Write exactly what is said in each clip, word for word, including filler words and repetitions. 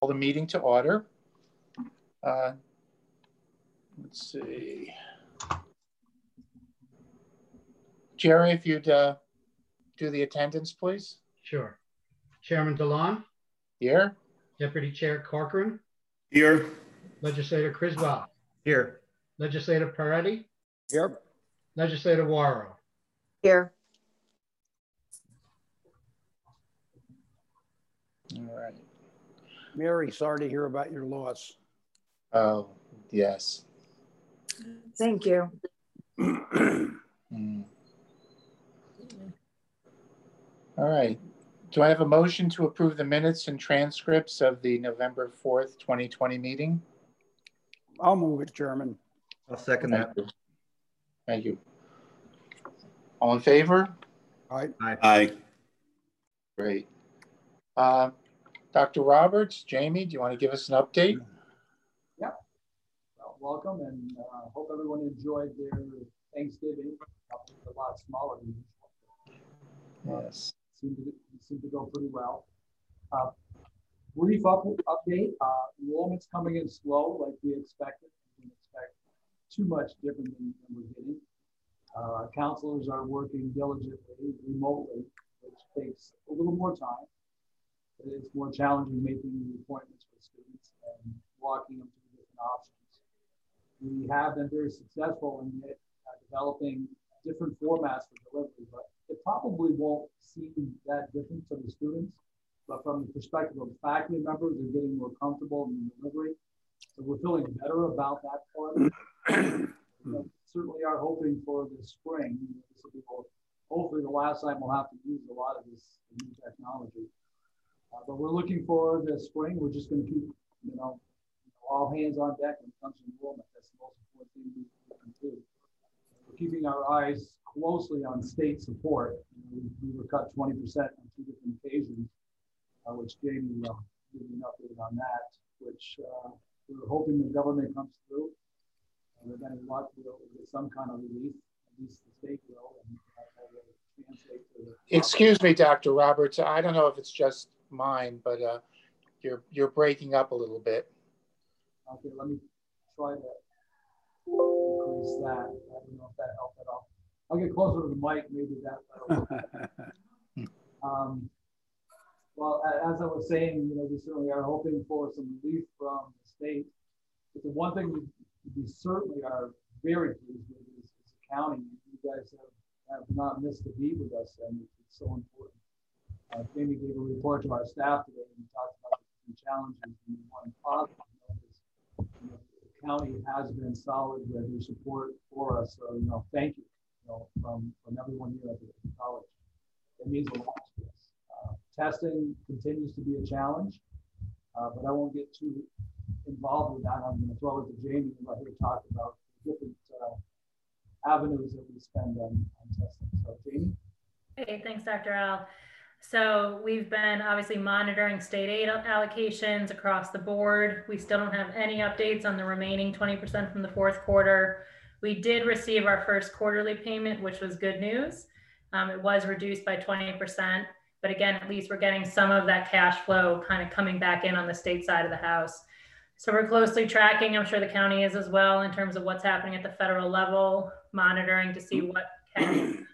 the meeting to order. Uh, let's see. Jerry, if you'd uh, do the attendance, please. Sure. Chairman DeLon? Here. Deputy Chair Corcoran? Here. Legislator Criswell? Here. Legislator Peretti? Here. Legislator Warrow? Here. All right. Mary, sorry to hear about your loss. Oh, yes. Thank you. Mm. All right. Do I have a motion to approve the minutes and transcripts of the November fourth, twenty twenty meeting? I'll move it, Chairman. I'll second Thank that. you. Thank you. All in favor? Aye. Aye. Aye. Great. Uh, Doctor Roberts, Jamie, do you want to give us an update? Yeah. Well, welcome, and uh, hope everyone enjoyed their Thanksgiving. A lot smaller than usual. Yes. Seemed to, seemed to go pretty well. Uh, brief up, update. Uh, enrollment's coming in slow, like we expected. We didn't expect too much different than, than we're getting. Uh, counselors are working diligently, remotely, which takes a little more time. It's more challenging making the appointments for students and walking them through different options. We have been very successful in it, uh, developing different formats for delivery, but it probably won't seem that different to the students. But from the perspective of faculty members, they're getting more comfortable in the delivery. So we're feeling better about that part. We certainly are hoping for the spring. This will be hopefully the last time we'll have to use a lot of this new technology. Uh, but we're looking for the spring. We're just going to keep, you know, all hands on deck when it comes to enrollment. That's the most important thing we, we can do. We're keeping our eyes closely on state support. You know, we, we were cut twenty percent on two different occasions, uh, which Jamie will give you an update on that, which uh, we're hoping the government comes through. And we're going to get some kind of relief, at least the state will. And that will translate to the Excuse me, Doctor Roberts. I don't know if it's just mine, but uh, you're you're breaking up a little bit. Okay, let me try to increase that. I don't know if that helped at all. I'll get closer to the mic, maybe that that'll work. um, well, as I was saying, you know, we certainly are hoping for some relief from the state. But the one thing we, we certainly are very pleased with is, is accounting. You guys have, have not missed a beat with us, and it's so important. Uh, Jamie gave a report to our staff today and we talked about the challenges and one positive. You know, the county has been solid with their support for us. So, you know, thank you, you know, from, from everyone here at the college. It means a lot to us. Uh, testing continues to be a challenge, uh, but I won't get too involved with that. I'm going to throw it to Jamie and let her talk about different uh, avenues that we spend on, on testing. So, Jamie? Hey, thanks, Doctor Al. So we've been obviously monitoring state aid allocations across the board. We still don't have any updates on the remaining twenty percent from the fourth quarter. We did receive our first quarterly payment, which was good news. Um, it was reduced by twenty percent, but again, at least we're getting some of that cash flow kind of coming back in on the state side of the house. So we're closely tracking, I'm sure the county is as well, in terms of what's happening at the federal level, monitoring to see what can be done.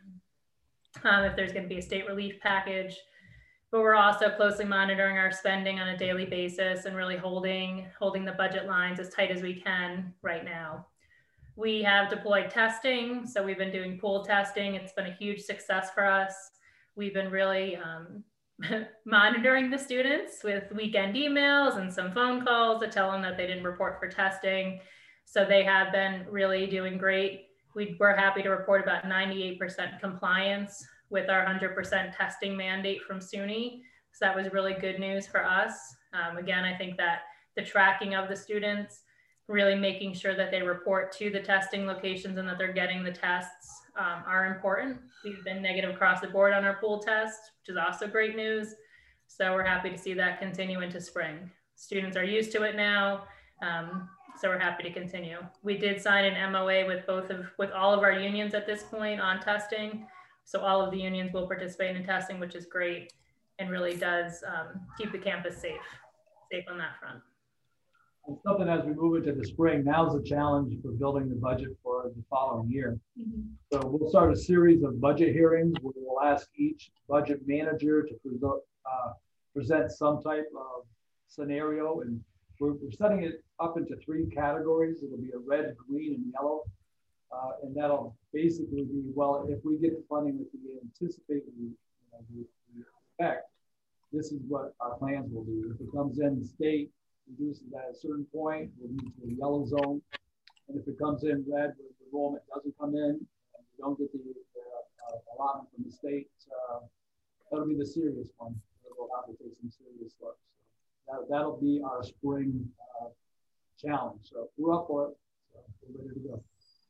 Um, if there's going to be a state relief package, but we're also closely monitoring our spending on a daily basis and really holding holding the budget lines as tight as we can right now. We have deployed testing, so we've been doing pool testing. It's been a huge success for us. We've been really um, monitoring the students with weekend emails and some phone calls to tell them that they didn't report for testing. So they have been really doing great. We were happy to report about ninety-eight percent compliance with our one hundred percent testing mandate from SUNY. So that was really good news for us. Um, again, I think that the tracking of the students, really making sure that they report to the testing locations and that they're getting the tests um, are important. We've been negative across the board on our pool test, which is also great news. So we're happy to see that continue into spring. Students are used to it now. Um, So we're happy to continue. We did sign an M O A with both of, with all of our unions at this point on testing. So all of the unions will participate in testing, which is great and really does um, keep the campus safe. safe on that front. And something as we move into the spring, now's the challenge for building the budget for the following year. Mm-hmm. So we'll start a series of budget hearings where we'll ask each budget manager to present, uh, present some type of scenario. And we're, we're setting it up into three categories. It'll be a red, green, and yellow. Uh, and that'll basically be, well, if we get the funding that we anticipate we, you know, we, we expect, this is what our plans will do. If it comes in the state, reduces at a certain point, we'll move to the yellow zone. And if it comes in red, where the enrollment doesn't come in, and we don't get the uh, uh, allotment from the state, uh, that'll be the serious one. We'll have to take some serious looks. So that, that'll be our spring uh, challenge. So we're up for it. So we're ready to go.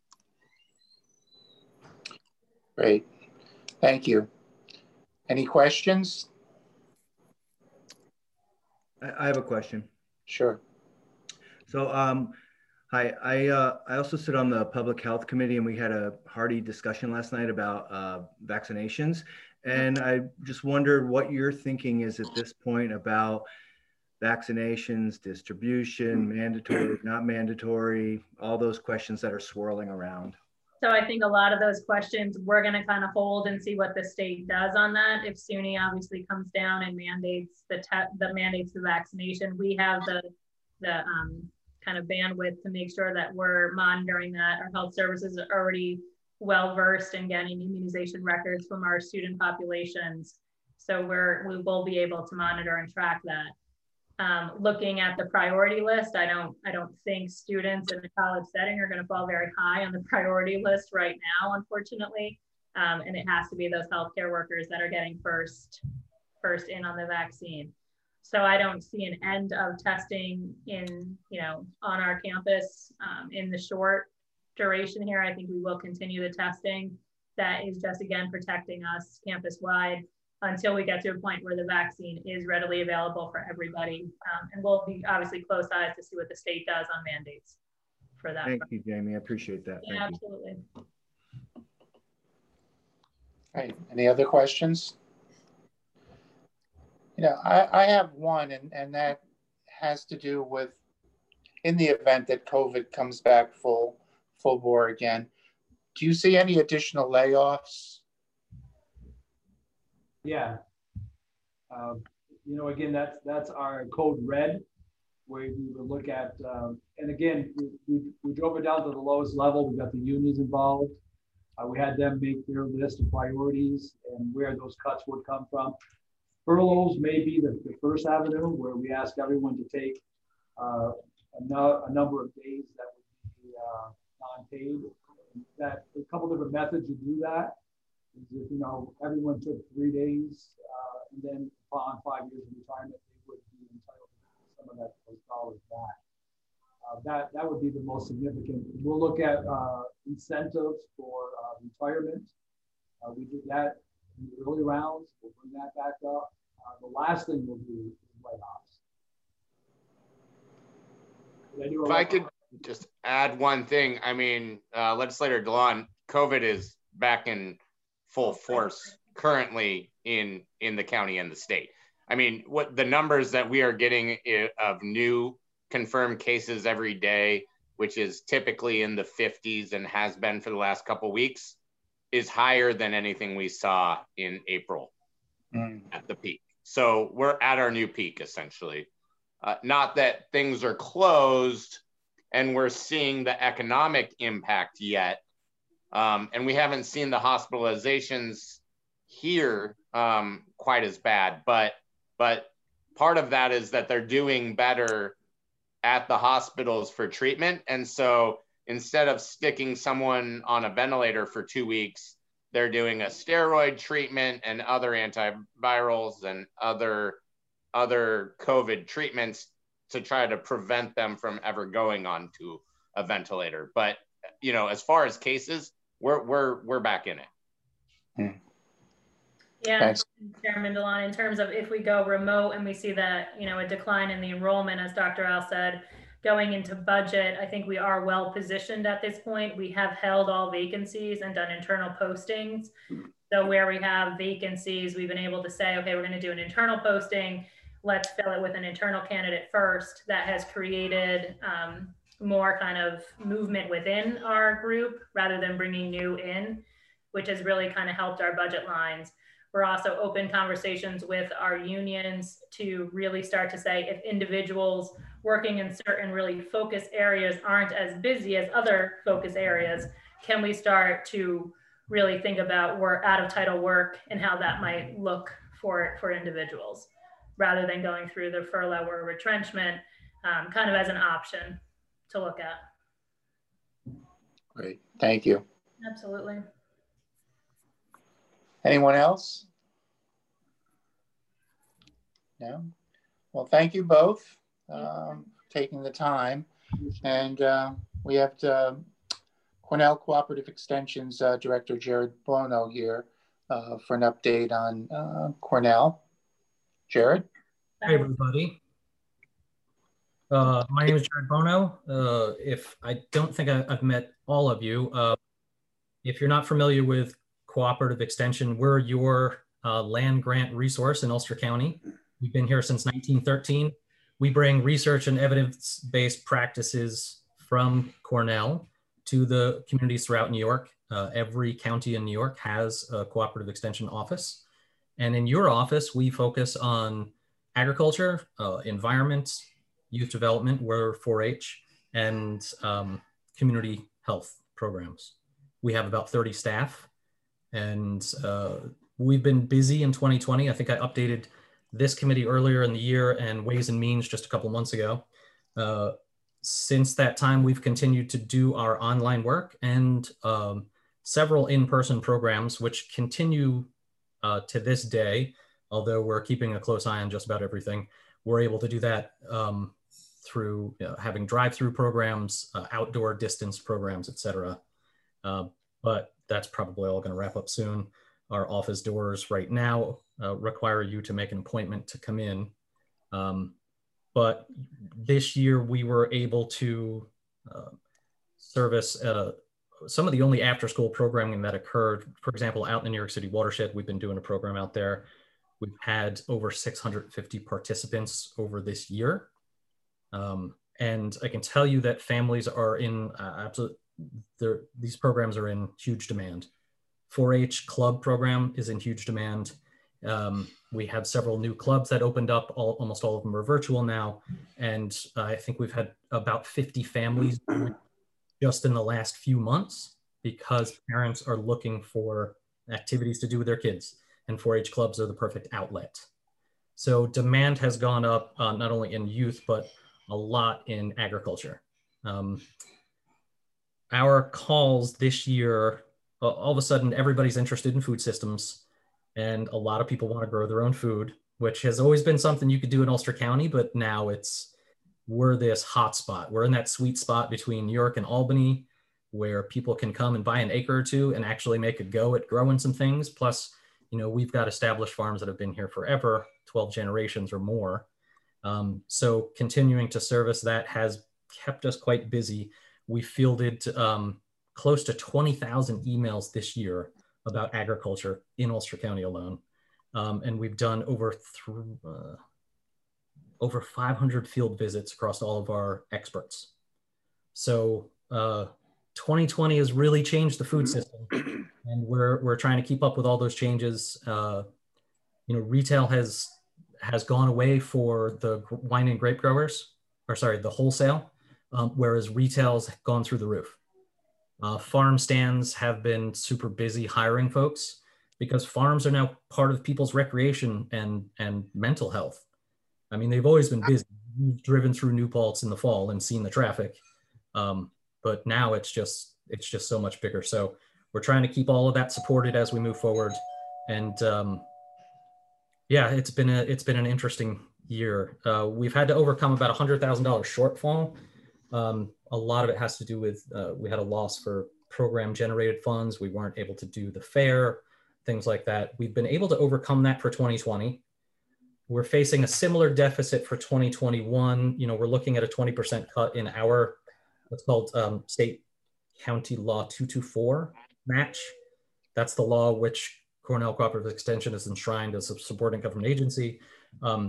Great. Thank you. Any questions? I, I have a question. Sure. So, um, hi, I, uh, I also sit on the Public Health Committee, and we had a hearty discussion last night about uh, vaccinations. And I just wondered what your thinking is at this point about vaccinations, distribution, mandatory, not mandatory, all those questions that are swirling around. So I think a lot of those questions we're going to kind of hold and see what the state does on that. If SUNY obviously comes down and mandates the te- the mandates the vaccination, we have the the um, kind of bandwidth to make sure that we're monitoring that. Our health services are already well versed in getting immunization records from our student populations, so we're we will be able to monitor and track that. Um, looking at the priority list, I don't, I don't think students in the college setting are going to fall very high on the priority list right now, unfortunately. Um, and it has to be those healthcare workers that are getting first, first in on the vaccine. So I don't see an end of testing in, you know, on our campus um, in the short duration here. I think we will continue the testing. That is just, again, protecting us campus-wide until we get to a point where the vaccine is readily available for everybody. Um, and we'll be obviously close eyes to see what the state does on mandates for that. Thank you, Jamie. I appreciate that. Yeah, Thank absolutely. you. Right. Any other questions? You know, I, I have one, and, and that has to do with, in the event that COVID comes back full, full bore again, do you see any additional layoffs? Yeah. Um, you know, again, that's that's our code red, where we would look at, um, and again, we, we, we drove it down to the lowest level. We got the unions involved. Uh, we had them make their list of priorities and where those cuts would come from. Furloughs may be the, the first avenue, where we ask everyone to take uh, a, no, a number of days that would be uh, non-paid. That a couple different methods to do that. If, you know, everyone took three days uh, and then upon five years of retirement, they would be entitled to some of that those dollars back. Uh, that that would be the most significant. We'll look at uh, incentives for uh, retirement. Uh, we did that in the early rounds. We'll bring that back up. Uh, the last thing we'll do is layoffs. If I could just add one thing, I mean, uh, Legislator Dilan, COVID is back in full force currently in in the county and the state. I mean, what the numbers that we are getting of new confirmed cases every day, which is typically in the fifties and has been for the last couple of weeks, is higher than anything we saw in April mm. at the peak. So we're at our new peak, essentially. Uh, not that things are closed and we're seeing the economic impact yet. Um, and we haven't seen the hospitalizations here um, quite as bad, but but part of that is that they're doing better at the hospitals for treatment. And so instead of sticking someone on a ventilator for two weeks, they're doing a steroid treatment and other antivirals and other, other COVID treatments to try to prevent them from ever going onto a ventilator. But, you know, as far as cases, we're we're we're back in it. Hmm. Yeah, Thanks. Chairman Dilan, in terms of if we go remote and we see that, you know, a decline in the enrollment, as Doctor Al said, going into budget, I think we are well positioned at this point. We have held all vacancies and done internal postings. So where we have vacancies, we've been able to say, okay, we're going to do an internal posting. let's fill it with an internal candidate first. That has created um, more kind of movement within our group rather than bringing new in, which has really kind of helped our budget lines. We're also open conversations with our unions to really start to say if individuals working in certain really focus areas aren't as busy as other focus areas, can we start to really think about work, out of title work and how that might look for, for individuals rather than going through the furlough or retrenchment um, kind of as an option to look at. Great, thank you. Absolutely. Anyone else? No? Well, thank you both um, taking the time. And uh, we have to, Cornell Cooperative Extension's uh, Director Jared Bono here uh, for an update on uh, Cornell. Jared? Hi, everybody. Uh, my name is Jared Bono. Uh, if I don't think I, I've met all of you, uh, if you're not familiar with Cooperative Extension, we're your uh, land grant resource in Ulster County. We've been here since nineteen thirteen. We bring research and evidence-based practices from Cornell to the communities throughout New York. Uh, every county in New York has a Cooperative Extension office. And in your office, we focus on agriculture, uh, environment, youth development, we're four H, and um, community health programs. We have about thirty staff, and uh, we've been busy in twenty twenty. I think I updated this committee earlier in the year and Ways and Means just a couple months ago. Uh, since that time, we've continued to do our online work and um, several in-person programs, which continue uh, to this day, although we're keeping a close eye on just about everything. We're able to do that um, through you know, having drive-through programs, uh, outdoor distance programs, et cetera. Uh, but that's probably all going to wrap up soon. Our office doors right now uh, require you to make an appointment to come in. Um, but this year we were able to uh, service uh, some of the only after-school programming that occurred. For example, out in the New York City watershed, we've been doing a program out there. We've had over six hundred fifty participants over this year. Um, and I can tell you that families are in uh, absolute, these programs are in huge demand. four H club program is in huge demand. Um, we have several new clubs that opened up, all, almost all of them are virtual now. And uh, I think we've had about fifty families just in the last few months because parents are looking for activities to do with their kids, and four H clubs are the perfect outlet. So demand has gone up uh, not only in youth, but a lot in agriculture. Um, our calls this year, all of a sudden everybody's interested in food systems, and a lot of people want to grow their own food, which has always been something you could do in Ulster County, but now it's, we're this hot spot. We're in that sweet spot between New York and Albany where people can come and buy an acre or two and actually make a go at growing some things. Plus, you know, we've got established farms that have been here forever, twelve generations or more. Um, so continuing to service that has kept us quite busy. We fielded um, close to twenty thousand emails this year about agriculture in Ulster County alone. Um, and we've done over, th uh, over five hundred field visits across all of our experts. So uh, twenty twenty has really changed the food system, and we're, we're trying to keep up with all those changes. Uh, you know, retail has, has gone away for the wine and grape growers, or sorry, the wholesale, um, whereas retail's gone through the roof. Uh, farm stands have been super busy hiring folks because farms are now part of people's recreation and, and mental health. I mean, they've always been busy. We've driven through New Paltz in the fall and seen the traffic, um, but now it's just, it's just so much bigger. So we're trying to keep all of that supported as we move forward. And um, yeah, it's been a, it's been an interesting year. Uh, we've had to overcome about a hundred thousand dollars shortfall. Um, a lot of it has to do with, uh, we had a loss for program generated funds. We weren't able to do the fair, things like that. We've been able to overcome that for twenty twenty. We're facing a similar deficit for twenty twenty-one. You know, we're looking at a twenty percent cut in our, what's called um, State County Law two twenty-four match. That's the law which Cornell Cooperative Extension is enshrined as a supporting government agency. Um,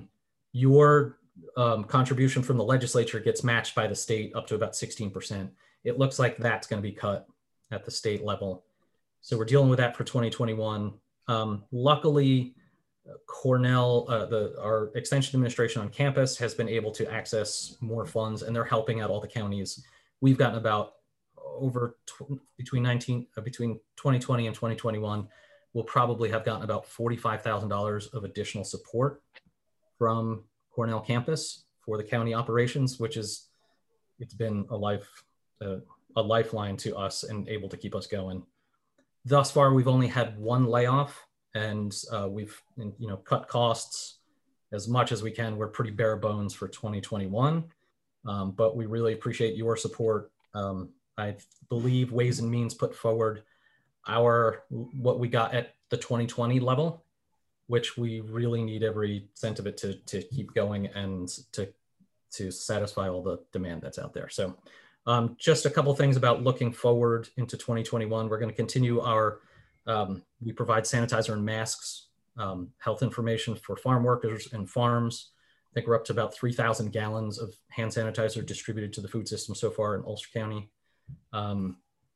your um, contribution from the legislature gets matched by the state up to about sixteen percent. It looks like that's going to be cut at the state level. So we're dealing with that for twenty twenty-one. Um, luckily, Cornell, uh, the, our extension administration on campus has been able to access more funds, and they're helping out all the counties. We've gotten about over between nineteen, uh, between twenty twenty and twenty twenty-one, we'll probably have gotten about forty-five thousand dollars of additional support from Cornell campus for the county operations, which is, it's been a life, uh, a lifeline to us and able to keep us going. Thus far, we've only had one layoff, and uh, we've you know cut costs as much as we can. We're pretty bare bones for twenty twenty-one, um, but we really appreciate your support. Um, I believe Ways and Means put forward our what we got at the twenty twenty level, which we really need every cent of it to, to keep going and to, to satisfy all the demand that's out there. So um, just a couple things about looking forward into twenty twenty-one. We're going to continue our, um, we provide sanitizer and masks, um, health information for farm workers and farms. I think we're up to about three thousand gallons of hand sanitizer distributed to the food system so far in Ulster County. Um,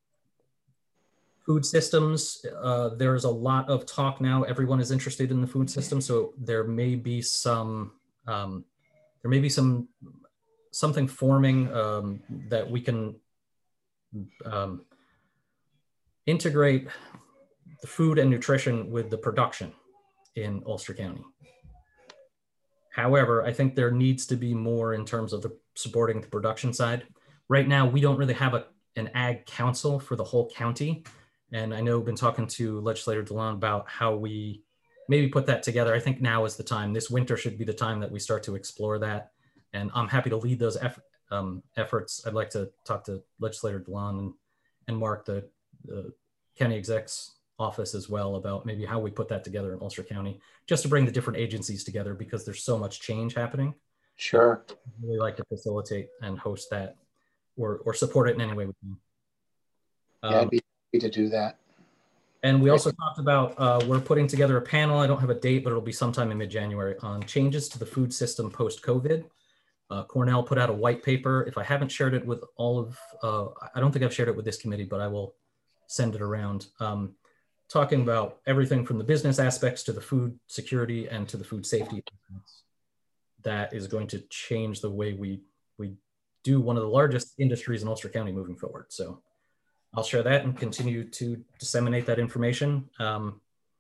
Food systems, uh, there's a lot of talk now. Everyone is interested in the food system, so there may be some, um, there may be some, something forming um, that we can um, integrate the food and nutrition with the production in Ulster County. However, I think there needs to be more in terms of the supporting the production side. Right now, we don't really have a, an ag council for the whole county. And I know I've been talking to Legislator DeLon about how we maybe put that together. I think now is the time. This winter should be the time that we start to explore that. And I'm happy to lead those eff um, efforts. I'd like to talk to Legislator DeLon and, and Mark, the, the county exec's office as well, about maybe how we put that together in Ulster County, just to bring the different agencies together, because there's so much change happening. Sure. I'd really like to facilitate and host that, or, or support it in any way we can. Um, yeah, I'd be to do that. And we also talked about, uh, we're putting together a panel. I don't have a date, but it'll be sometime in mid-January on changes to the food system post-COVID. Uh, Cornell put out a white paper. If I haven't shared it with all of, uh, I don't think I've shared it with this committee, but I will send it around. Um, talking about everything from the business aspects to the food security and to the food safety. That is going to change the way we, we do one of the largest industries in Ulster County moving forward. So I'll share that and continue to disseminate that information. Um,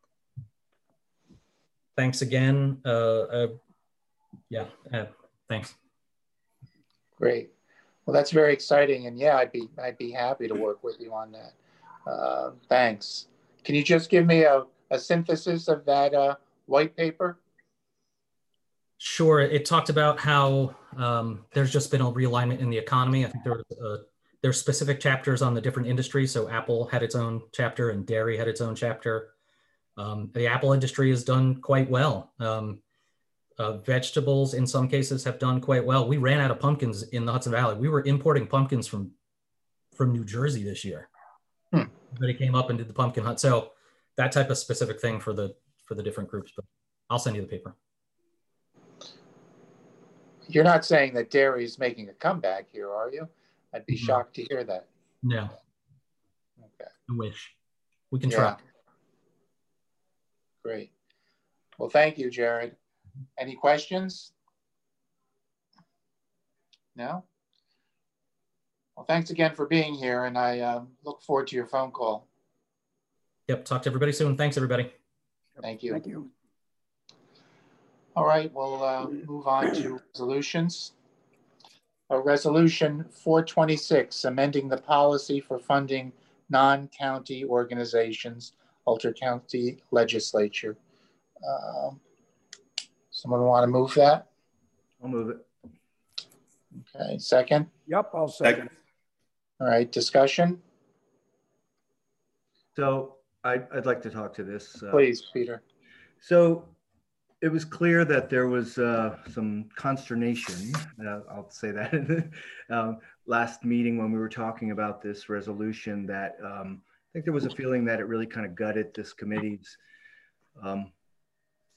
thanks again. Uh, uh, yeah, uh, thanks. Great. Well, that's very exciting, and yeah, I'd be I'd be happy to work with you on that. Uh, thanks. Can you just give me a, a synthesis of that uh, white paper? Sure. It talked about how um, there's just been a realignment in the economy. I think there was a There's specific chapters on the different industries. So Apple had its own chapter and dairy had its own chapter. Um, the Apple industry has done quite well. Um, uh, vegetables in some cases have done quite well. We ran out of pumpkins in the Hudson Valley. We were importing pumpkins from, from New Jersey this year. Hmm. Everybody came up and did the pumpkin hunt. So that type of specific thing for the, for the different groups, but I'll send you the paper. You're not saying that dairy is making a comeback here, are you? I'd be shocked to hear that. No. Okay. I wish. We can yeah. try. Great. Well, thank you, Jared. Any questions? No? Well, thanks again for being here, and I uh, look forward to your phone call. Yep. Talk to everybody soon. Thanks, everybody. Thank you. Thank you. All right. We'll uh, move on to resolutions. A resolution four twenty-six, amending the policy for funding non-county organizations, Ulster County Legislature. Um, someone want to move that? I'll move it. Okay, second? Yep, I'll second. All right, discussion? So I, I'd like to talk to this. Uh, Please, Peter. So it was clear that there was uh, some consternation, uh, I'll say that, um, last meeting when we were talking about this resolution, that um, I think there was a feeling that it really kind of gutted this committee's um,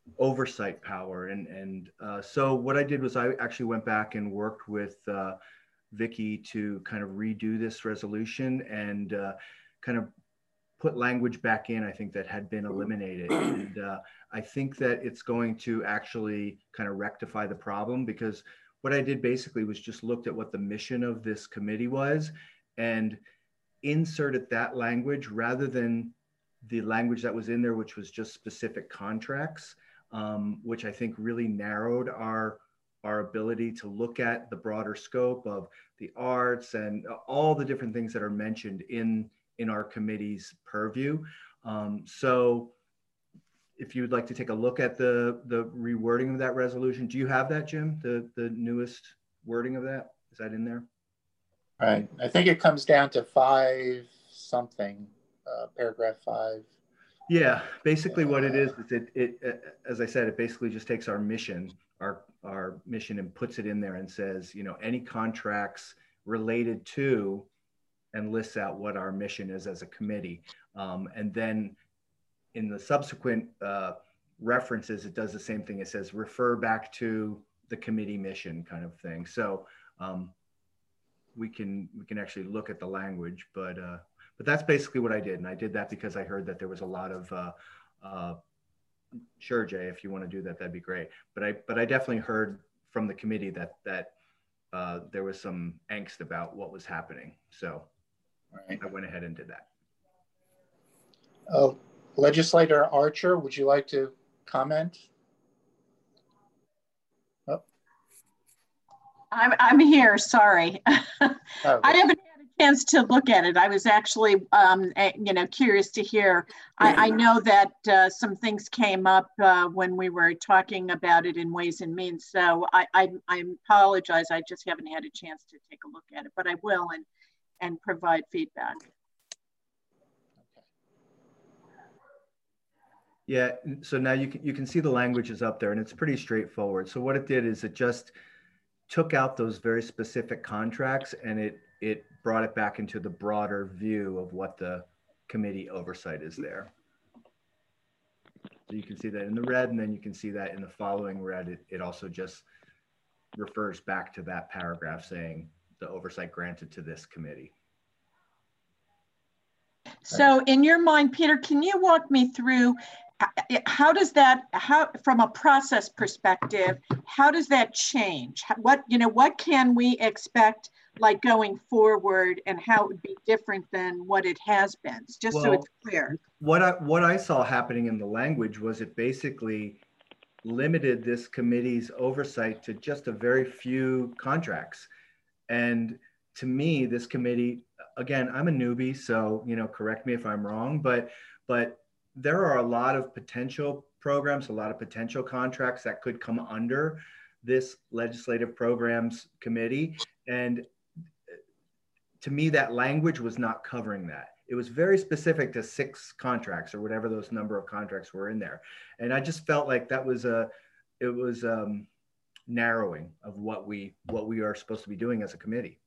oversight power. And, and uh, so what I did was I actually went back and worked with uh, Vicky to kind of redo this resolution and uh, kind of put language back in, I think, that had been eliminated. And uh, I think that it's going to actually kind of rectify the problem, because what I did basically was just looked at what the mission of this committee was and inserted that language rather than the language that was in there, which was just specific contracts, um, which I think really narrowed our our ability to look at the broader scope of the arts and all the different things that are mentioned in, in our committee's purview. Um, so if you would like to take a look at the, the rewording of that resolution, do you have that, Jim, the, the newest wording of that? Is that in there? Right. I think it comes down to five something, uh, paragraph five. Yeah, basically what it is, is it, it, uh, as I said, it basically just takes our mission, our, our mission and puts it in there and says, you know, any contracts related to, and lists out what our mission is as a committee. Um, and then in the subsequent uh, references, it does the same thing. It says, refer back to the committee mission kind of thing. So um, we can, we can actually look at the language, but uh, But that's basically what I did. And I did that because I heard that there was a lot of, uh, uh, sure, Jay, if you want to do that, that'd be great. But I, but I definitely heard from the committee that, that uh, there was some angst about what was happening. So right. I went ahead and did that. Uh, Legislator Archer, would you like to comment? Oh. I'm, I'm here, sorry. Oh, I haven't chance to look at it. I was actually, um, you know, curious to hear. I, I know that uh, some things came up uh, when we were talking about it in Ways and Means. So I, I, I apologize. I just haven't had a chance to take a look at it, but I will and and provide feedback. Yeah. So now you can you can see the language is up there, and it's pretty straightforward. So what it did is it just took out those very specific contracts, and it it brought it back into the broader view of what the committee oversight is there. So you can see that in the red, and then you can see that in the following red, it, it also just refers back to that paragraph saying the oversight granted to this committee. So in your mind, Peter, can you walk me through how does that, how, from a process perspective, how does that change? What, you know, what can we expect like going forward, and how it would be different than what it has been, just well, so it's clear? What I, what I saw happening in the language was it basically limited this committee's oversight to just a very few contracts. And to me, this committee, again, I'm a newbie, so, you know, correct me if I'm wrong, but, but there are a lot of potential programs, a lot of potential contracts that could come under this legislative programs committee. And to me, that language was not covering that. It was very specific to six contracts or whatever those number of contracts were in there. And I just felt like that was a, it was um, narrowing of what we, what we are supposed to be doing as a committee.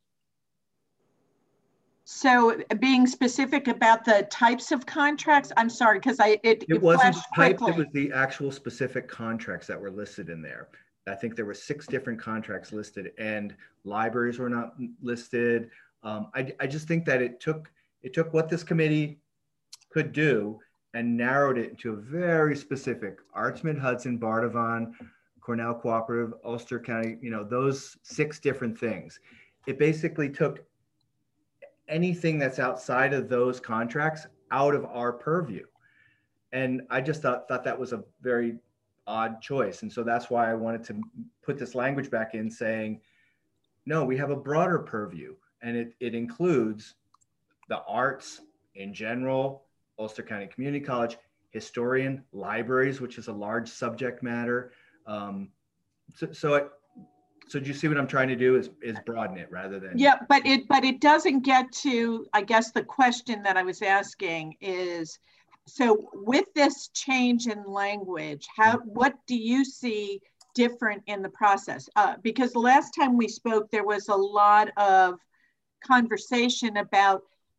So being specific about the types of contracts, I'm sorry, because I it, it, it wasn't types, it was the actual specific contracts that were listed in there. I think there were six different contracts listed, and libraries were not listed. Um, I, I just think that it took it took what this committee could do and narrowed it into a very specific Arts Mid-Hudson, Bardavon, Cornell Cooperative, Ulster County, you know, those six different things. It basically took anything that's outside of those contracts out of our purview. And I just thought, thought that was a very odd choice. And so that's why I wanted to put this language back in saying, no, we have a broader purview, and it, it includes the arts in general, Ulster County Community College, historian, libraries, which is a large subject matter. Um, so, so it, So do you see what I'm trying to do is, is broaden it rather than. Yeah, but it but it doesn't get to, I guess the question that I was asking is, so with this change in language, how what do you see different in the process? Uh, because the last time we spoke, there was a lot of conversation about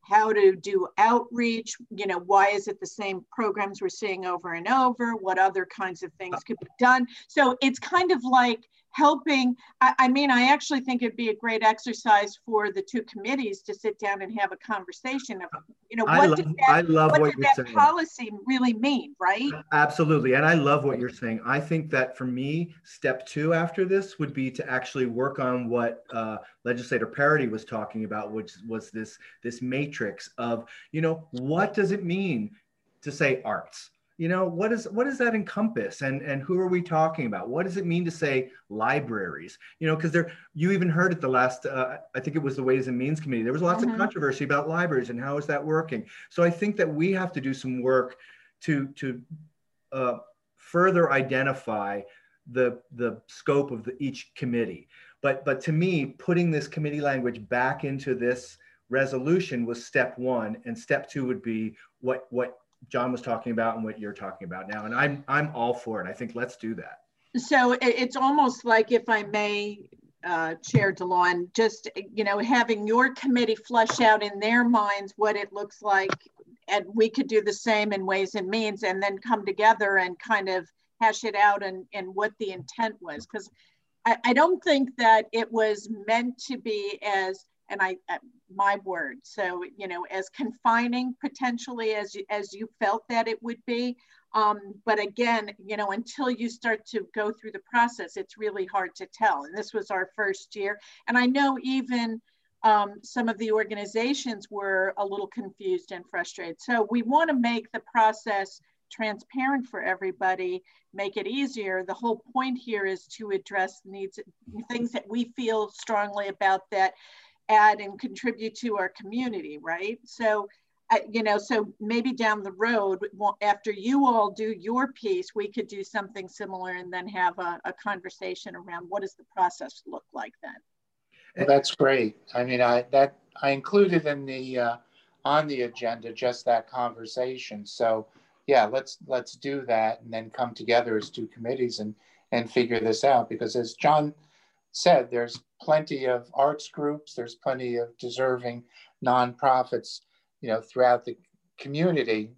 how to do outreach, you know, why is it the same programs we're seeing over and over, what other kinds of things could be done. So it's kind of like helping, I, I mean, I actually think it'd be a great exercise for the two committees to sit down and have a conversation of, you know, I what love, did that, I love what what did you're that saying. policy really mean, right? Absolutely. And I love what you're saying. I think that for me, step two after this would be to actually work on what uh, Legislator Parity was talking about, which was this, this matrix of, you know, what does it mean to say arts? You know, what is what does that encompass, and and who are we talking about? What does it mean to say libraries? You know, because there, you even heard at the last, uh, I think it was the Ways and Means Committee, there was lots mm-hmm. of controversy about libraries and how is that working. So I think that we have to do some work to to uh, further identify the the scope of the, each committee. But but to me, putting this committee language back into this resolution was step one, and step two would be what what John was talking about and what you're talking about now. And I'm I'm all for it. I think let's do that. So it's almost like, if I may, uh, Chair DeLon, just, you know, having your committee flesh out in their minds what it looks like, and we could do the same in Ways and Means, and then come together and kind of hash it out and, and what the intent was. Because I, I don't think that it was meant to be as, and I, my word, so, you know, as confining potentially as you, as you felt that it would be. Um, but again, you know, until you start to go through the process, it's really hard to tell. And this was our first year. And I know even um, some of the organizations were a little confused and frustrated. So we want to make the process transparent for everybody, make it easier. The whole point here is to address needs, things that we feel strongly about that add and contribute to our community, right? So, uh, you know, so maybe down the road, after you all do your piece, we could do something similar and then have a, a conversation around what does the process look like then. Well, that's great. I mean, I that I included in the uh, on the agenda just that conversation. So, yeah, let's let's do that and then come together as two committees and and figure this out. Because as John said, there's plenty of arts groups, there's plenty of deserving nonprofits, you know, throughout the community.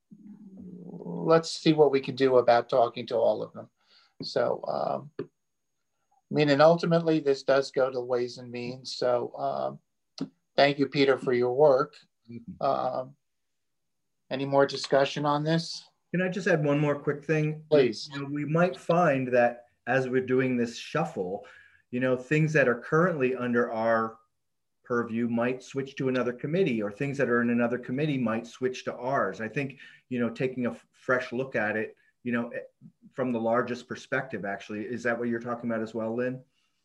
Let's see what we can do about talking to all of them. So, um, I mean, and ultimately this does go to Ways and Means. So um, thank you, Peter, for your work. Um, any more discussion on this? Can I just add one more quick thing? Please. You know, we might find that as we're doing this shuffle, you know, things that are currently under our purview might switch to another committee, or things that are in another committee might switch to ours. I think, you know, taking a fresh look at it, you know, from the largest perspective, actually. Is that what you're talking about as well, Lynn?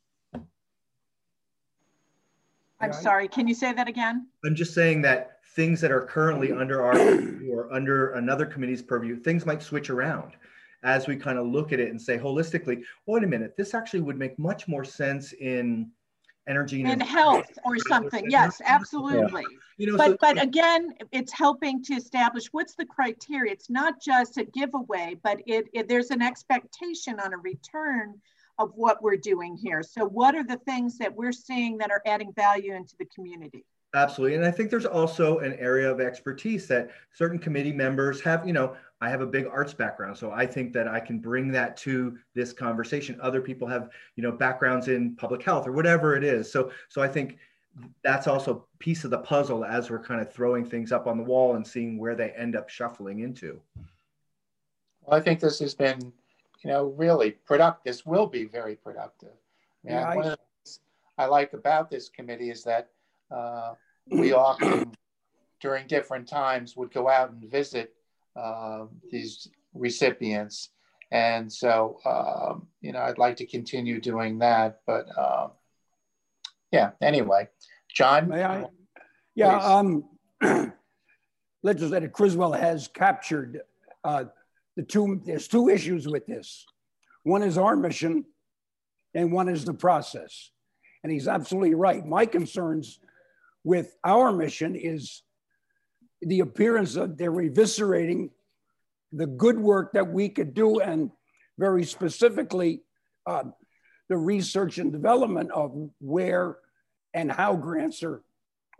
I'm sorry, can you say that again? I'm just saying that things that are currently under our purview or under another committee's purview, things might switch around as we kind of look at it and say holistically, wait a minute, this actually would make much more sense in energy and health or something. Yes, absolutely. Yeah. You know, but so, but again, it's helping to establish what's the criteria. It's not just a giveaway, but it, it there's an expectation on a return of what we're doing here. So what are the things that we're seeing that are adding value into the community? Absolutely. And I think there's also an area of expertise that certain committee members have. You know, I have a big arts background, so I think that I can bring that to this conversation. Other people have, you know, backgrounds in public health or whatever it is. So, so I think that's also a piece of the puzzle as we're kind of throwing things up on the wall and seeing where they end up shuffling into. Well, I think this has been, you know, really productive. This will be very productive. I mean, yeah, one I... of the things I like about this committee is that Uh, we often, during different times, would go out and visit uh, these recipients. And so, um, you know, I'd like to continue doing that. But um, yeah, anyway, John? May I? Yeah, um, Legislator Criswell has captured uh, the two, there's two issues with this. One is our mission and one is the process. And he's absolutely right. My concerns with our mission is the appearance of they're eviscerating the good work that we could do, and very specifically uh, the research and development of where and how grants are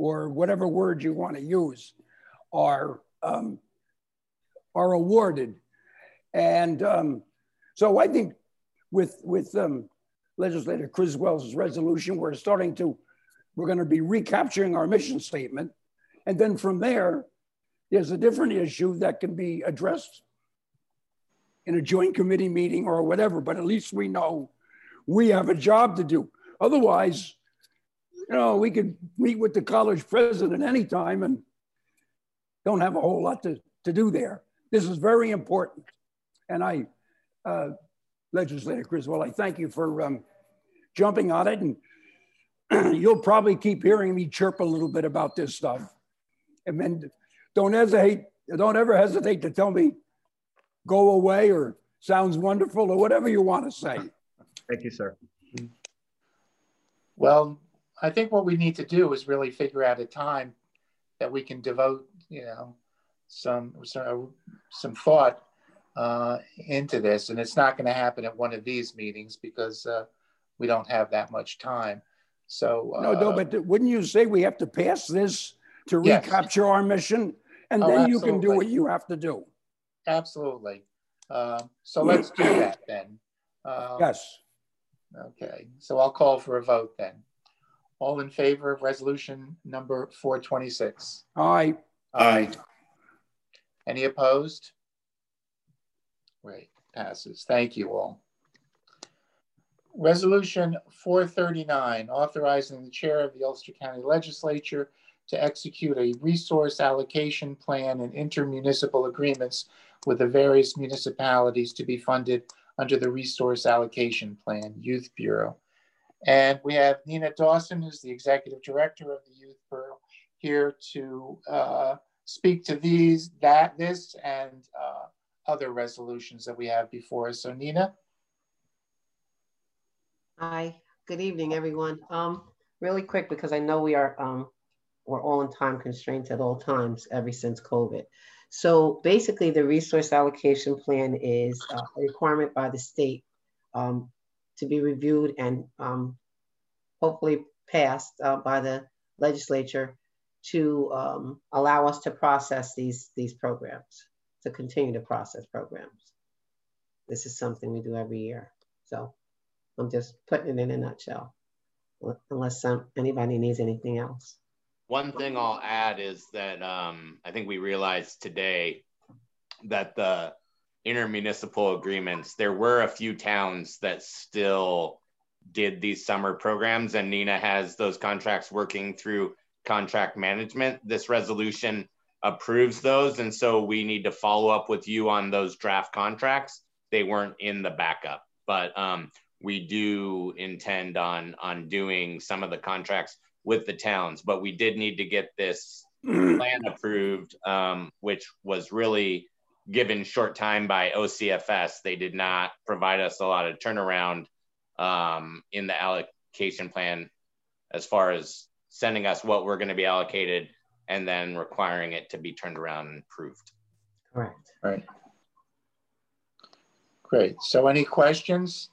or whatever word you want to use, are, um, are awarded. And um, so I think with, with um, Legislator Criswell's resolution, we're starting to, we're going to be recapturing our mission statement. And then from there, there's a different issue that can be addressed in a joint committee meeting or whatever, but at least we know we have a job to do. Otherwise, you know, we could meet with the college president anytime and don't have a whole lot to, to do there. This is very important. And I, uh, Legislator Criswell, I thank you for um, jumping on it. And you'll probably keep hearing me chirp a little bit about this stuff. And then don't hesitate, don't ever hesitate to tell me, go away or sounds wonderful or whatever you want to say. Thank you, sir. Well, I think what we need to do is really figure out a time that we can devote, you know, some some, some thought uh, into this. And it's not going to happen at one of these meetings because uh, we don't have that much time. So uh, no, no, but wouldn't you say we have to pass this to yes. recapture our mission, and oh, then absolutely. you can do what you have to do? Absolutely. Uh, so let's do that then. Uh, yes. Okay. So I'll call for a vote then. All in favor of resolution number four twenty-six? Aye. Aye. Any opposed? Great. Passes. Thank you all. Resolution four thirty-nine, authorizing the chair of the Ulster County Legislature to execute a resource allocation plan and intermunicipal agreements with the various municipalities to be funded under the Resource Allocation Plan, Youth Bureau. And we have Nina Dawson, who's the Executive Director of the Youth Bureau, here to uh, speak to these, that, this, and uh, other resolutions that we have before us. So Nina? Hi, good evening, everyone. Um, really quick, because I know we are, um, we're all in time constraints at all times ever since COVID. So basically the resource allocation plan is uh, a requirement by the state um, to be reviewed and um, hopefully passed uh, by the legislature to um, allow us to process these, these programs, to continue to process programs. This is something we do every year. So I'm just putting it in a nutshell, unless some, anybody needs anything else. One thing I'll add is that um, I think we realized today that the intermunicipal agreements, there were a few towns that still did these summer programs, and Nina has those contracts working through contract management. This resolution approves those, and so we need to follow up with you on those draft contracts. They weren't in the backup, but um, we do intend on, on doing some of the contracts with the towns, but we did need to get this plan approved, um, which was really given short time by O C F S. They did not provide us a lot of turnaround um, in the allocation plan as far as sending us what we're going to be allocated and then requiring it to be turned around and approved. Correct. Right. Great. So any questions?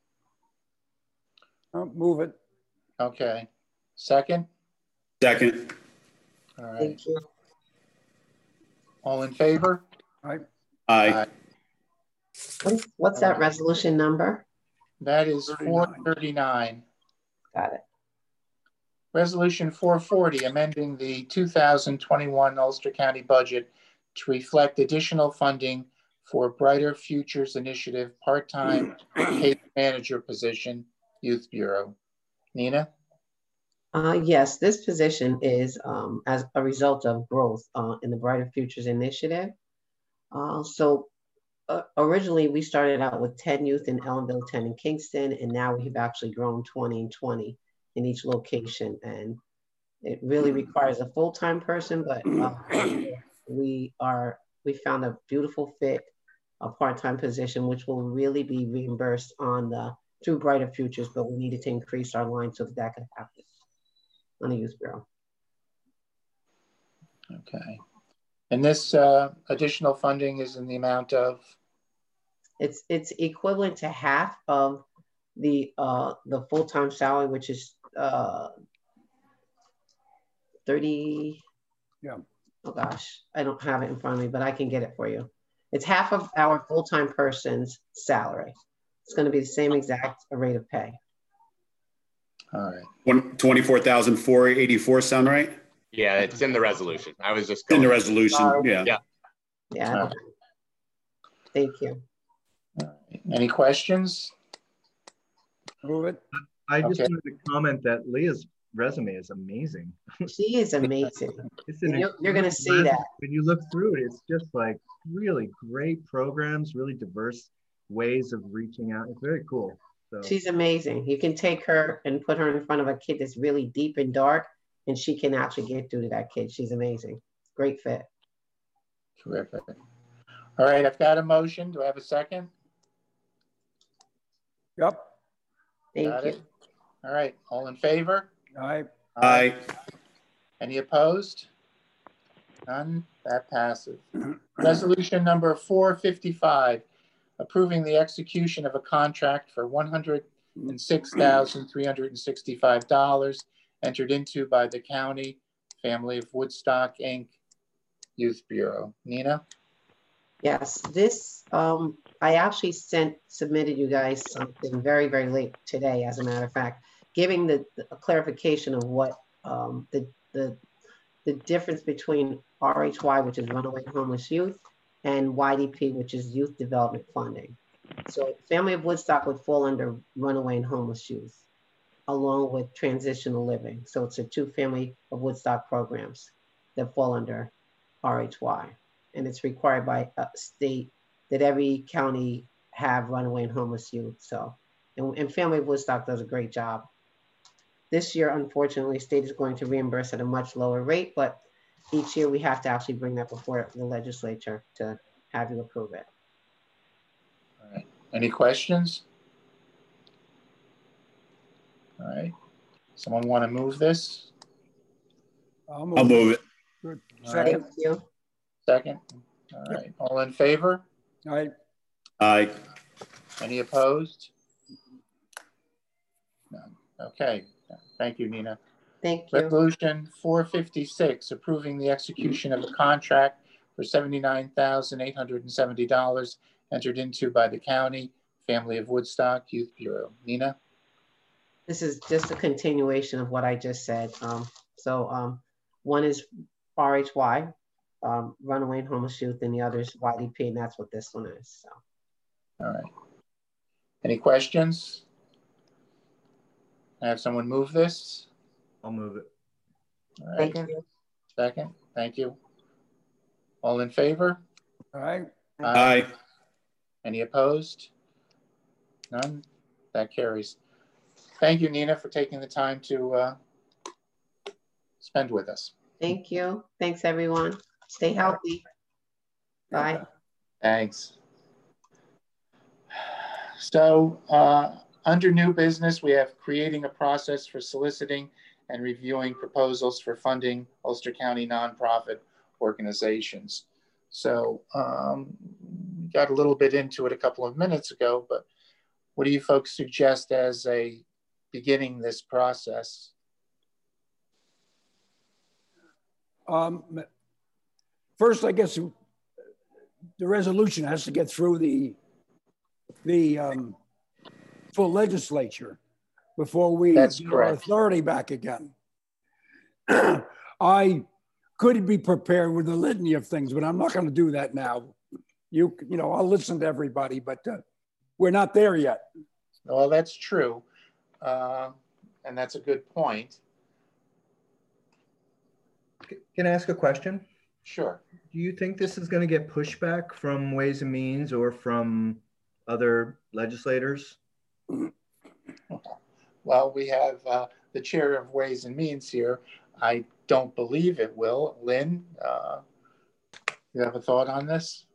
I'll move it. Okay. Second? Second. All right. Thank you. All in favor? Aye. Aye. What's, what's that resolution number? That is four thirty-nine. Got it. Resolution four forty, amending the two thousand twenty-one Ulster County budget to reflect additional funding for Brighter Futures Initiative part-time case manager position, Youth Bureau. Nina? Uh, yes, this position is um, as a result of growth uh, in the Brighter Futures Initiative. Uh, so uh, originally we started out with ten youth in Ellenville, ten in Kingston, and now we've actually grown twenty and twenty in each location. And it really requires a full-time person, but uh, we are, we found a beautiful fit, a part-time position, which will really be reimbursed on the, through Brighter Futures, but we needed to increase our line so that that could happen on the Youth Bureau. Okay. And this uh, additional funding is in the amount of? It's it's equivalent to half of the uh, the full-time salary, which is uh, thirty. Yeah. Oh gosh, I don't have it in front of me, but I can get it for you. It's half of our full-time person's salary. It's going to be the same exact rate of pay. All right. twenty-four thousand four hundred eighty-four sound right? Yeah, it's in the resolution. I was just in going the resolution. Uh, yeah. Yeah. Yeah. All right. Thank you. All right. Any questions? Move it. I just Okay. wanted to comment that Leah's resume is amazing. She is amazing. It's an And you're you're going to see resume. that. When you look through it, it's just like really great programs, really diverse ways of reaching out. It's very cool. So She's amazing. You can take her and put her in front of a kid that's really deep and dark, and she can actually get through to that kid. She's amazing. Great fit. Terrific. All right, I've got a motion. Do I have a second? Yep. Thank Got you. it. All right, all in favor? Aye. Aye. Any opposed? None, that passes. Resolution number four fifty-five, approving the execution of a contract for one hundred six thousand three hundred sixty-five dollars entered into by the county, Family of Woodstock, Incorporated, Youth Bureau. Nina? Yes, this, um, I actually sent, submitted you guys something very, very late today, as a matter of fact, giving the, the clarification of what um, the, the, the difference between R H Y, which is Runaway Homeless Youth, and Y D P, which is Youth Development Funding. So Family of Woodstock would fall under Runaway and Homeless Youth, along with Transitional Living. So it's a two Family of Woodstock programs that fall under R H Y. And it's required by a state that every county have runaway and homeless youth. So, and, and Family of Woodstock does a great job. This year, unfortunately, state is going to reimburse at a much lower rate, but each year we have to actually bring that before the legislature to have you approve it. All right. Any questions? All right. Someone want to move this? I'll move, I'll move it. Good. All Second. Thank you. Second? All right. All in favor? Aye. Aye. Any opposed? None. Okay. Thank you, Nina. Thank you. Resolution four fifty-six, approving the execution of a contract for seventy-nine thousand eight hundred seventy dollars entered into by the county, Family of Woodstock, Youth Bureau. Nina? This is just a continuation of what I just said. Um, so um, one is R H Y, um, Runaway and Homeless Youth, and the other is Y D P, and that's what this one is. So. All right. Any questions? Can I have someone move this? I'll move it. All right. Thank you. Second. Thank you. All in favor? Aye. Aye. Any opposed? None? That carries. Thank you, Nina, for taking the time to uh, spend with us. Thank you. Thanks, everyone. Stay healthy. Bye. Thanks. So uh, under new business, we have creating a process for soliciting and reviewing proposals for funding Ulster County nonprofit organizations. So um, we got a little bit into it a couple of minutes ago, but what do you folks suggest as a beginning this process? Um, first, I guess the resolution has to get through the the um, full legislature before we That's get our correct. authority back again. I could be prepared with a litany of things, but I'm not going to do that now. You, you know, I'll listen to everybody, but uh, we're not there yet. Well, that's true. Uh, and that's a good point. Can I ask a question? Sure. Do you think this is going to get pushback from Ways and Means or from other legislators? Well, we have uh, the chair of Ways and Means here. I don't believe it will. Lynn, uh, you have a thought on this?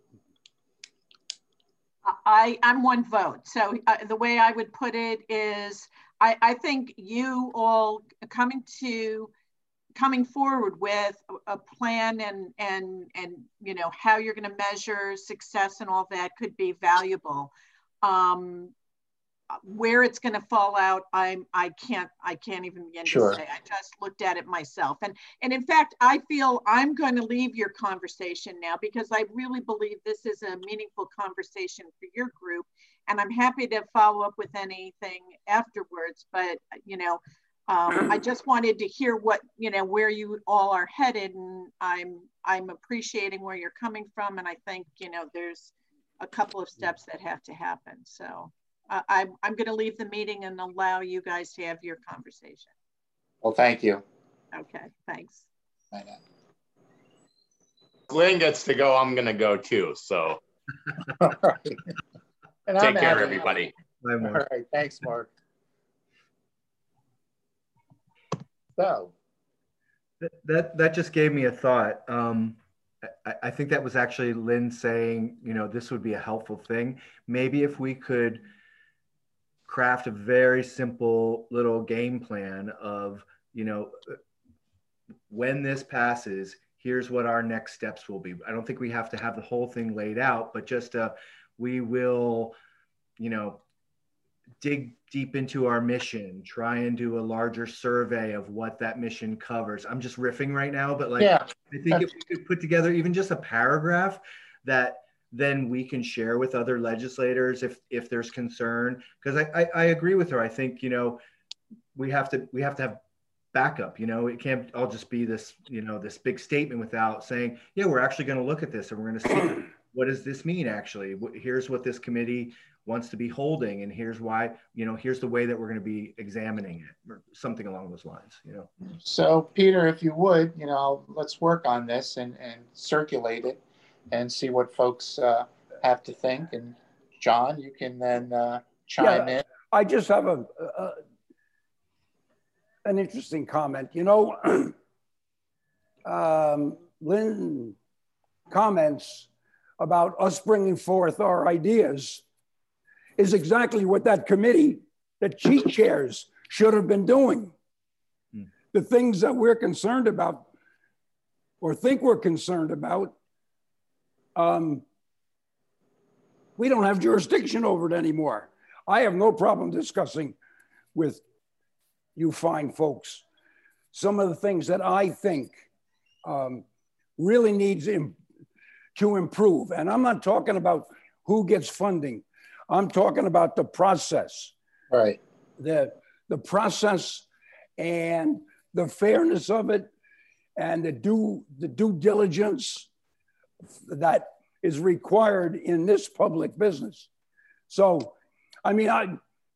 I, I'm one vote. So uh, the way I would put it is, I, I think you all coming to, coming forward with a plan and, and, and you know, how you're going to measure success and all that could be valuable. Um, where it's going to fall out, I'm I can't I can't even begin Sure. to say. I just looked at it myself, and and in fact, I feel I'm going to leave your conversation now because I really believe this is a meaningful conversation for your group, and I'm happy to follow up with anything afterwards. But you know, um, I just wanted to hear what you know where you all are headed, and I'm I'm appreciating where you're coming from, and I think you know there's a couple of steps that have to happen. So. Uh, I'm, I'm going to leave the meeting and allow you guys to have your conversation. Well, thank you. Okay, thanks. Bye now. Glenn gets to go, I'm going to go too. So All right. And take I'm care, out. everybody. Bye, All Mark. right. Thanks, Mark. So, That, that that just gave me a thought. Um, I, I think that was actually Lynn saying, you know, this would be a helpful thing. Maybe if we could craft a very simple little game plan of, you know, when this passes, here's what our next steps will be. I don't think we have to have the whole thing laid out, but just uh, we will, you know, dig deep into our mission, try and do a larger survey of what that mission covers. I'm just riffing right now, but like, yeah. I think if we could put together even just a paragraph that then we can share with other legislators if if there's concern, because I, I I agree with her. I think you know we have to we have to have backup. You know, it can't all just be this you know this big statement without saying, yeah, we're actually going to look at this and we're going to see what does this mean actually. Here's what this committee wants to be holding, and here's why. You know, here's the way that we're going to be examining it, or something along those lines. You know. So, Peter, if you would, you know, let's work on this and and circulate it. And see what folks uh, have to think. And John, you can then uh, chime yeah, in. I just have a, a an interesting comment. You know, um, Lynn comments about us bringing forth our ideas is exactly what that committee that she chairs should have been doing. Hmm. The things that we're concerned about or think we're concerned about, Um, we don't have jurisdiction over it anymore. I have no problem discussing with you fine folks some of the things that I think um, really needs im- to improve. And I'm not talking about who gets funding. I'm talking about the process. Right. The, the process and the fairness of it and the due, the due diligence that is required in this public business. So, I mean, I,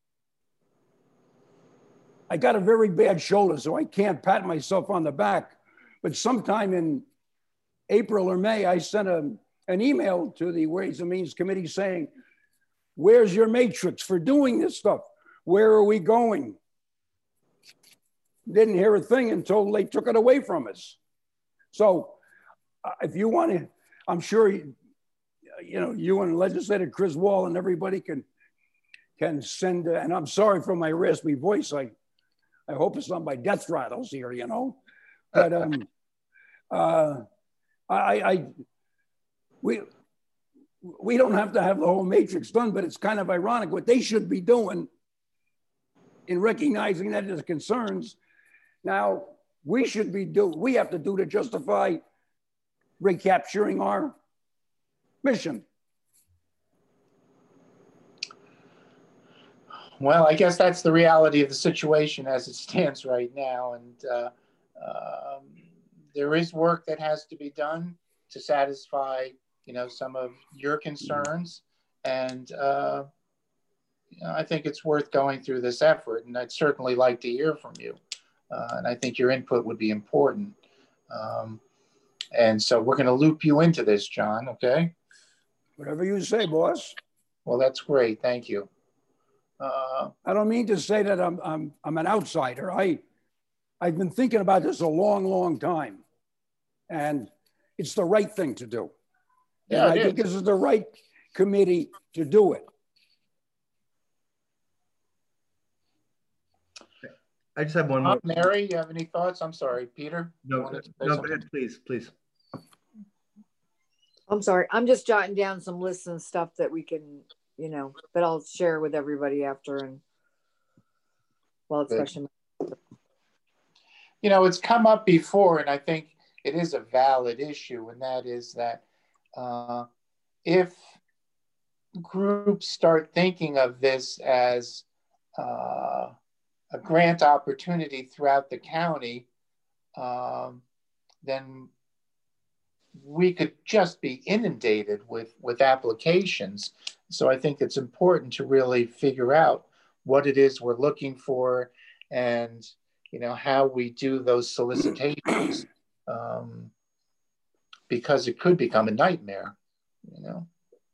I got a very bad shoulder, so I can't pat myself on the back. But sometime in April or May, I sent a, an email to the Ways and Means Committee saying, where's your matrix for doing this stuff? Where are we going? Didn't hear a thing until they took it away from us. So uh, if you want to, I'm sure, you, you know, you and legislator Chris Wall and everybody can can send, uh, and I'm sorry for my raspy voice. I, I hope it's not my death rattles here, you know. But um, uh, I, I, we, we don't have to have the whole matrix done, but it's kind of ironic what they should be doing in recognizing that as concerns. Now we should be do, we have to do to justify recapturing our mission. Well, I guess that's the reality of the situation as it stands right now. And uh, um, there is work that has to be done to satisfy, you know, some of your concerns. And uh, you know, I think it's worth going through this effort. And I'd certainly like to hear from you. Uh, and I think your input would be important. Um, And so we're going to loop you into this, John, okay? Whatever you say, boss. Well, that's great. Thank you. Uh, I don't mean to say that I'm, I'm, I'm an outsider. I, I've been thinking about this a long, long time. And it's the right thing to do. Yeah, and I it think is. this is the right committee to do it. I just have one more. Uh, Mary, you have any thoughts? I'm sorry, Peter. No, no, go ahead, please, please. I'm sorry. I'm just jotting down some lists and stuff that we can you know, but I'll share with everybody after. And well, it's question. You know, it's come up before, and I think it is a valid issue, and that is that uh, if groups start thinking of this as uh, a grant opportunity throughout the county, um, then we could just be inundated with, with applications. So I think it's important to really figure out what it is we're looking for and, you know, how we do those solicitations, um, because it could become a nightmare, you know.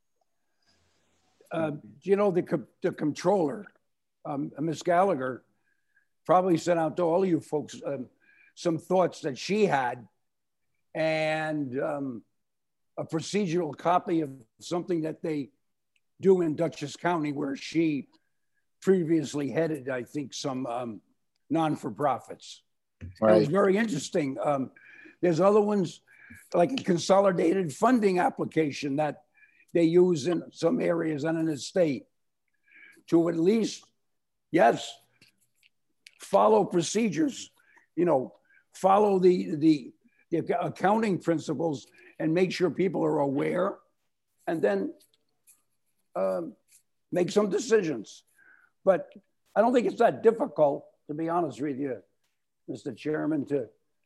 Uh, you know, the, the controller, um, Miz Gallagher, probably sent out to all of you folks um, some thoughts that she had, and um, a procedural copy of something that they do in Dutchess County, where she previously headed, I think, some um, non-for-profits. Right. It was very interesting. Um, there's other ones, like a consolidated funding application that they use in some areas and in the state to at least, yes, follow procedures, you know, follow the, the, the accounting principles and make sure people are aware, and then um, make some decisions. But I don't think it's that difficult, to be honest with you, Mister Chairman, to,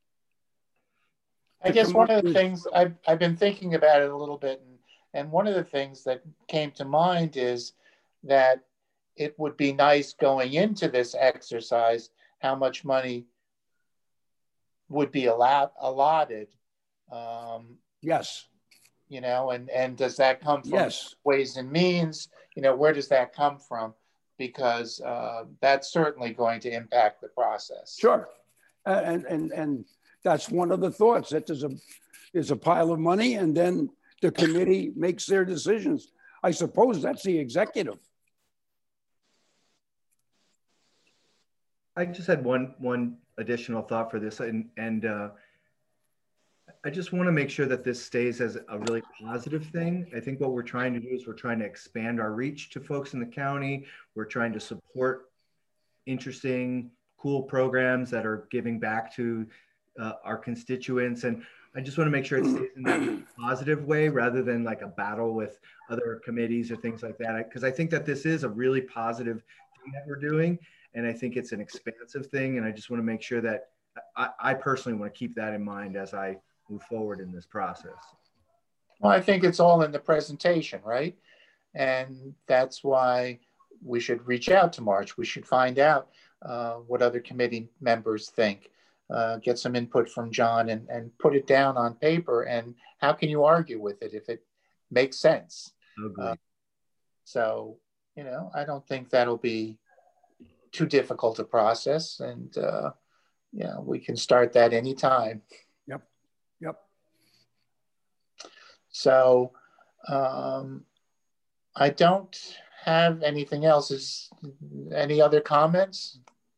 I guess one of the things I've, I've been thinking about it a little bit, and, and one of the things that came to mind is that it would be nice going into this exercise, how much money would be allowed, allotted. Um, yes. You know, and, and does that come from yes. Ways and Means? You know, where does that come from? Because uh, that's certainly going to impact the process. Sure. Uh, and, and, and that's one of the thoughts, that there's a, there's a pile of money and then the committee makes their decisions. I suppose that's the executive. I just had one one additional thought for this, and and uh, I just want to make sure that this stays as a really positive thing. I think what we're trying to do is we're trying to expand our reach to folks in the county. We're trying to support interesting, cool programs that are giving back to uh, our constituents, and I just want to make sure it stays in that positive way rather than like a battle with other committees or things like that. Because I think that this is a really positive thing that we're doing. And I think it's an expansive thing. And I just want to make sure that I, I personally want to keep that in mind as I move forward in this process. Well, I think it's all in the presentation, right? And that's why we should reach out to March. We should find out uh, what other committee members think, uh, get some input from John, and, and put it down on paper. And how can you argue with it if it makes sense? Uh, so, you know, I don't think that'll be too difficult a process, and uh, yeah, we can start that anytime. Yep, yep. So um, I don't have anything else. Is any other comments?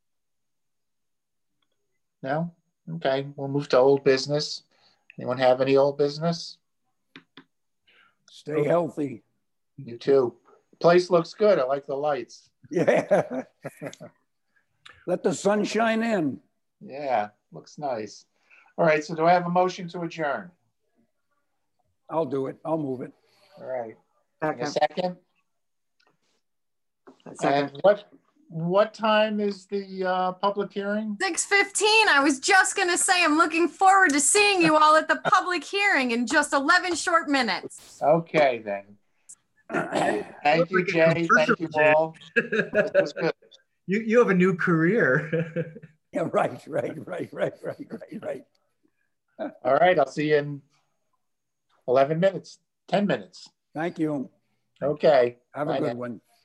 No? Okay, we'll move to old business. Anyone have any old business? Stay healthy. You too. Place looks good. I like the lights. Yeah. Let the sun shine in. Yeah, looks nice. All right, so do I have a motion to adjourn? I'll do it. I'll move it. All right. Second. A second? Second. And what what time is the uh, public hearing? six fifteen. I was just going to say, I'm looking forward to seeing you all at the public hearing in just eleven short minutes. Okay, then. Thank you, Jay. Thank you all. That was good. You, you have a new career. Yeah, right, right, right, right, right, right, right. All right, I'll see you in eleven minutes, ten minutes. Thank you. Okay. Have a good one.